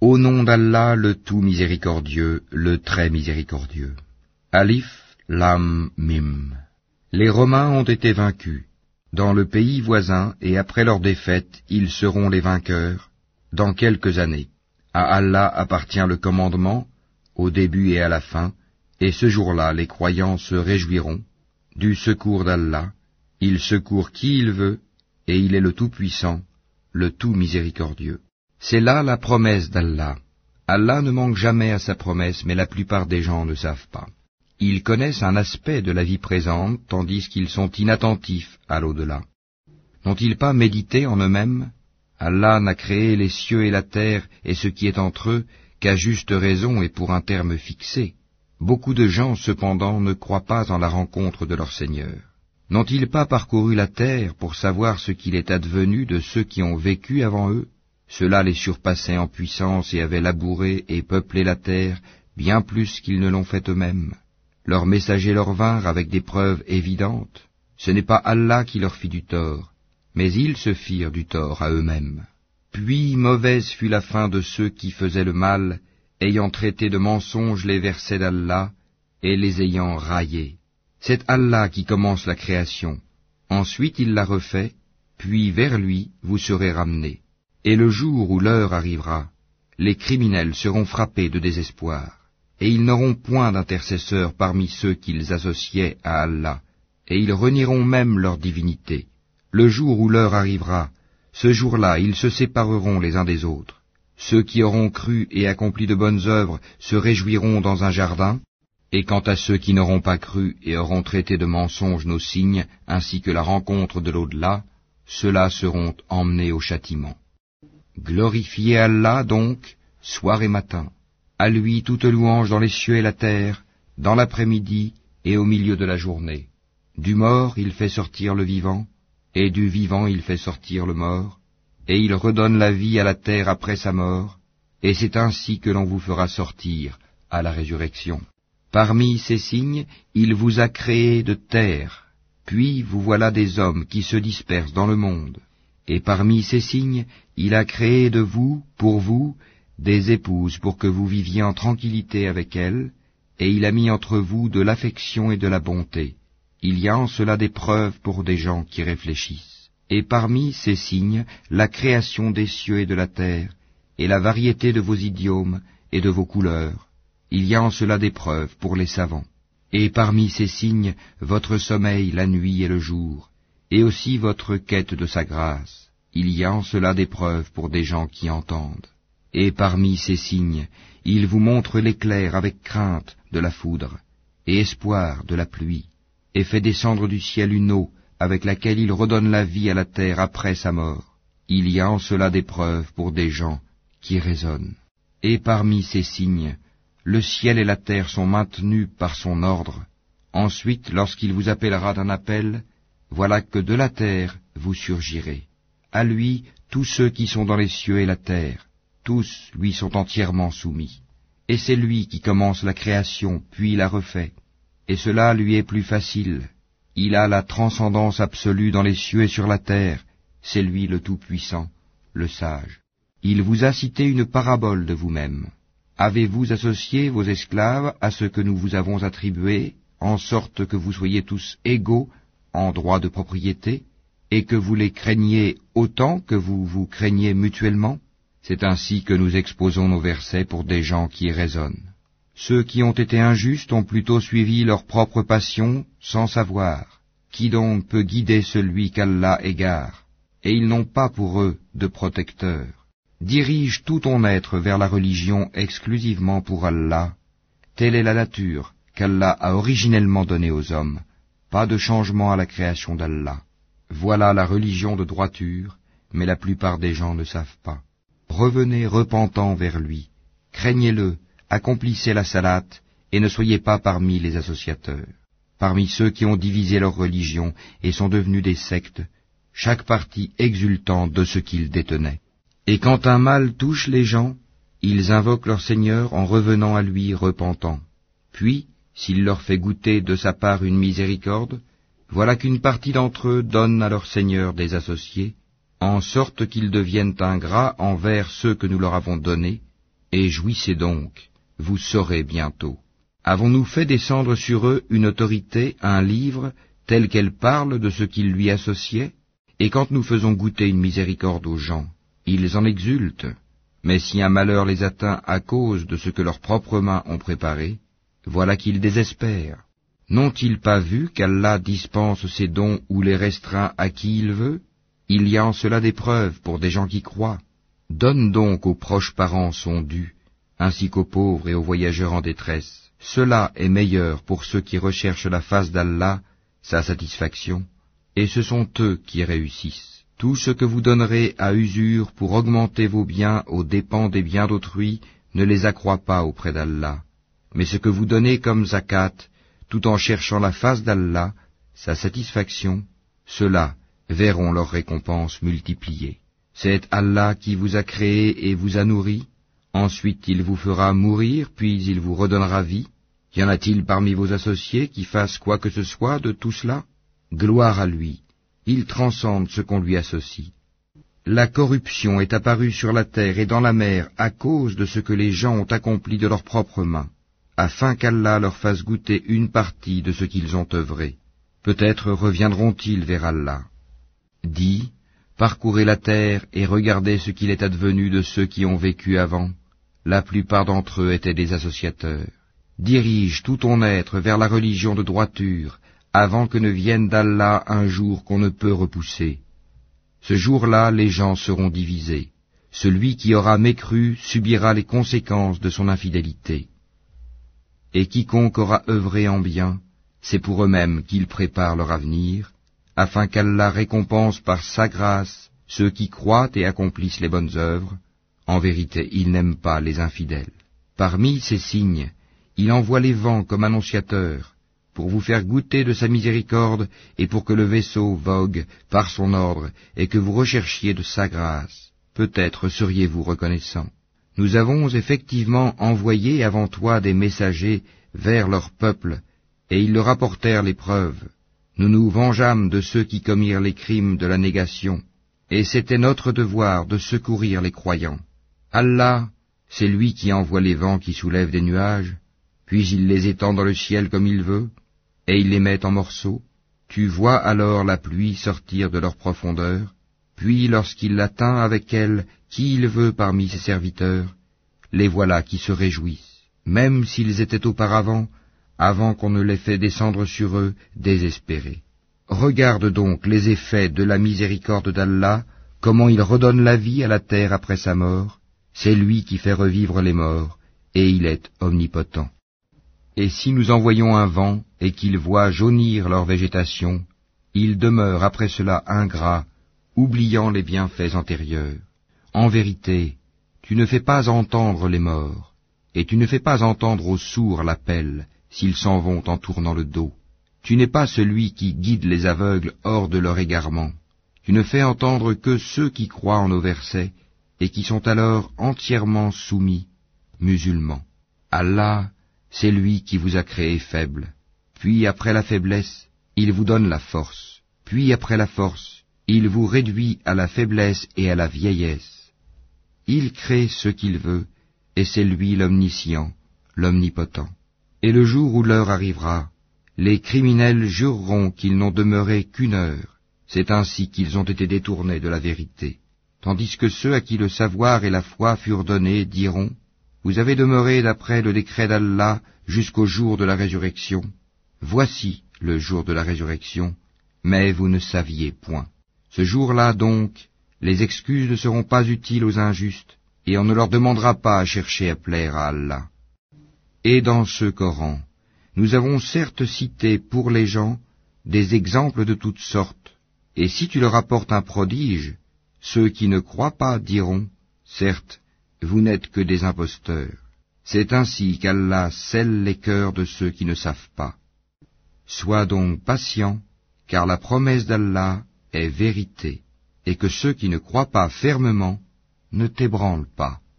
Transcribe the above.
Au nom d'Allah, le tout miséricordieux, le très miséricordieux. Alif, Lam, Mim. Les Romains ont été vaincus. Dans le pays voisin, et après leur défaite, ils seront les vainqueurs, dans quelques années. À Allah appartient le commandement, au début et à la fin, et ce jour-là, les croyants se réjouiront du secours d'Allah. Il secourt qui il veut, et il est le Tout-Puissant, le Tout Miséricordieux. C'est là la promesse d'Allah. Allah ne manque jamais à sa promesse, mais la plupart des gens ne savent pas. Ils connaissent un aspect de la vie présente, tandis qu'ils sont inattentifs à l'au-delà. N'ont-ils pas médité en eux-mêmes? Allah n'a créé les cieux et la terre et ce qui est entre eux qu'à juste raison et pour un terme fixé. Beaucoup de gens, cependant, ne croient pas en la rencontre de leur Seigneur. N'ont-ils pas parcouru la terre pour savoir ce qu'il est advenu de ceux qui ont vécu avant eux? Ceux-là les surpassaient en puissance et avaient labouré et peuplé la terre bien plus qu'ils ne l'ont fait eux-mêmes. Leurs messagers leur vinrent avec des preuves évidentes. Ce n'est pas Allah qui leur fit du tort, mais ils se firent du tort à eux-mêmes. Puis mauvaise fut la fin de ceux qui faisaient le mal, ayant traité de mensonges les versets d'Allah et les ayant raillés. C'est Allah qui commence la création, ensuite il la refait, puis vers lui vous serez ramenés. Et le jour où l'heure arrivera, les criminels seront frappés de désespoir, et ils n'auront point d'intercesseurs parmi ceux qu'ils associaient à Allah, et ils renieront même leur divinité. Le jour où l'heure arrivera, ce jour-là ils se sépareront les uns des autres. Ceux qui auront cru et accompli de bonnes œuvres se réjouiront dans un jardin, et quant à ceux qui n'auront pas cru et auront traité de mensonges nos signes, ainsi que la rencontre de l'au-delà, ceux-là seront emmenés au châtiment. Glorifiez Allah donc, soir et matin. À lui toute louange dans les cieux et la terre, dans l'après-midi et au milieu de la journée. Du mort il fait sortir le vivant, et du vivant il fait sortir le mort, et il redonne la vie à la terre après sa mort, et c'est ainsi que l'on vous fera sortir à la résurrection. Parmi ces signes, il vous a créé de terre, puis vous voilà des hommes qui se dispersent dans le monde. Et parmi ces signes, il a créé de vous, pour vous, des épouses pour que vous viviez en tranquillité avec elles, et il a mis entre vous de l'affection et de la bonté. Il y a en cela des preuves pour des gens qui réfléchissent. Et parmi ces signes, la création des cieux et de la terre, et la variété de vos idiomes et de vos couleurs. Il y a en cela des preuves pour les savants. Et parmi ces signes, votre sommeil la nuit et le jour, et aussi votre quête de sa grâce. Il y a en cela des preuves pour des gens qui entendent. Et parmi ces signes, il vous montre l'éclair avec crainte de la foudre, et espoir de la pluie, et fait descendre du ciel une eau avec laquelle il redonne la vie à la terre après sa mort. Il y a en cela des preuves pour des gens qui raisonnent. Et parmi ces signes, le ciel et la terre sont maintenus par son ordre. Ensuite, lorsqu'il vous appellera d'un appel, voilà que de la terre vous surgirez. À lui, tous ceux qui sont dans les cieux et la terre, tous lui sont entièrement soumis. Et c'est lui qui commence la création, puis la refait. Et cela lui est plus facile. Il a la transcendance absolue dans les cieux et sur la terre. C'est lui le Tout-Puissant, le Sage. Il vous a cité une parabole de vous-même. Avez-vous associé vos esclaves à ce que nous vous avons attribué, en sorte que vous soyez tous égaux en droit de propriété, et que vous les craigniez autant que vous vous craignez mutuellement? C'est ainsi que nous exposons nos versets pour des gens qui raisonnent. Ceux qui ont été injustes ont plutôt suivi leur propre passion sans savoir. Qui donc peut guider celui qu'Allah égare? Et ils n'ont pas pour eux de protecteur. Dirige tout ton être vers la religion exclusivement pour Allah. Telle est la nature qu'Allah a originellement donnée aux hommes. Pas de changement à la création d'Allah. Voilà la religion de droiture, mais la plupart des gens ne savent pas. Revenez repentant vers lui, craignez-le, accomplissez la salate, et ne soyez pas parmi les associateurs. Parmi ceux qui ont divisé leur religion et sont devenus des sectes, chaque parti exultant de ce qu'ils détenaient. Et quand un mal touche les gens, ils invoquent leur Seigneur en revenant à lui repentant. Puis, s'il leur fait goûter de sa part une miséricorde, voilà qu'une partie d'entre eux donne à leur Seigneur des associés, en sorte qu'ils deviennent ingrats envers ceux que nous leur avons donnés, Et jouissez donc, vous saurez bientôt. Avons-nous fait descendre sur eux une autorité, un livre, tel qu'elle parle de ce qu'ils lui associaient? Et quand nous faisons goûter une miséricorde aux gens, ils en exultent. Mais si un malheur les atteint à cause de ce que leurs propres mains ont préparé, voilà qu'ils désespèrent. N'ont-ils pas vu qu'Allah dispense ses dons ou les restreint à qui il veut? Il y a en cela des preuves pour des gens qui croient. Donne donc aux proches parents son dû, ainsi qu'aux pauvres et aux voyageurs en détresse. Cela est meilleur pour ceux qui recherchent la face d'Allah, sa satisfaction, et ce sont eux qui réussissent. Tout ce que vous donnerez à usure pour augmenter vos biens aux dépens des biens d'autrui ne les accroît pas auprès d'Allah. Mais ce que vous donnez comme zakat, tout en cherchant la face d'Allah, sa satisfaction, ceux-là verront leur récompense multipliée. C'est Allah qui vous a créé et vous a nourri. Ensuite il vous fera mourir, puis il vous redonnera vie. Y en a-t-il parmi vos associés qui fassent quoi que ce soit de tout cela? Gloire à lui, il transcende ce qu'on lui associe. La corruption est apparue sur la terre et dans la mer à cause de ce que les gens ont accompli de leurs propres mains, afin qu'Allah leur fasse goûter une partie de ce qu'ils ont œuvré. Peut-être reviendront-ils vers Allah. Dis, parcourez la terre et regardez ce qu'il est advenu de ceux qui ont vécu avant. La plupart d'entre eux étaient des associateurs. Dirige tout ton être vers la religion de droiture, avant que ne vienne d'Allah un jour qu'on ne peut repousser. Ce jour-là, les gens seront divisés. Celui qui aura mécru subira les conséquences de son infidélité. Et quiconque aura œuvré en bien, c'est pour eux-mêmes qu'ils préparent leur avenir, afin qu'Allah récompense par sa grâce ceux qui croient et accomplissent les bonnes œuvres. En vérité, il n'aime pas les infidèles. Parmi ces signes, il envoie les vents comme annonciateurs, pour vous faire goûter de sa miséricorde et pour que le vaisseau vogue par son ordre et que vous recherchiez de sa grâce. Peut-être seriez-vous reconnaissants. Nous avons effectivement envoyé avant toi des messagers vers leur peuple, et ils leur apportèrent les preuves. Nous nous vengeâmes de ceux qui commirent les crimes de la négation, et c'était notre devoir de secourir les croyants. Allah, c'est lui qui envoie les vents qui soulèvent des nuages, puis il les étend dans le ciel comme il veut, et il les met en morceaux. Tu vois alors la pluie sortir de leur profondeur, puis lorsqu'il l'atteint avec elle qui il veut parmi ses serviteurs, les voilà qui se réjouissent, même s'ils étaient auparavant, avant qu'on ne les fait descendre sur eux, désespérés. Regarde donc les effets de la miséricorde d'Allah, comment il redonne la vie à la terre après sa mort. C'est lui qui fait revivre les morts, et il est omnipotent. Et si nous envoyons un vent, et qu'il voit jaunir leur végétation, ils demeurent après cela ingrats, oubliant les bienfaits antérieurs. En vérité, tu ne fais pas entendre les morts, et tu ne fais pas entendre aux sourds l'appel, s'ils s'en vont en tournant le dos. Tu n'es pas celui qui guide les aveugles hors de leur égarement. Tu ne fais entendre que ceux qui croient en nos versets, et qui sont alors entièrement soumis, musulmans. Allah, c'est lui qui vous a créé faible. Puis après la faiblesse, il vous donne la force. Puis après la force, il vous réduit à la faiblesse et à la vieillesse. Il crée ce qu'il veut, et c'est lui l'omniscient, l'omnipotent. Et le jour où l'heure arrivera, les criminels jureront qu'ils n'ont demeuré qu'une heure. C'est ainsi qu'ils ont été détournés de la vérité. Tandis que ceux à qui le savoir et la foi furent donnés diront, vous avez demeuré d'après le décret d'Allah jusqu'au jour de la résurrection. Voici le jour de la résurrection, mais vous ne saviez point. Ce jour-là donc, les excuses ne seront pas utiles aux injustes, et on ne leur demandera pas à chercher à plaire à Allah. Et dans ce Coran, nous avons certes cité pour les gens des exemples de toutes sortes, et si tu leur apportes un prodige, ceux qui ne croient pas diront, certes, vous n'êtes que des imposteurs. C'est ainsi qu'Allah scelle les cœurs de ceux qui ne savent pas. Sois donc patient, car la promesse d'Allah est vérité, et que ceux qui ne croient pas fermement ne t'ébranlent pas.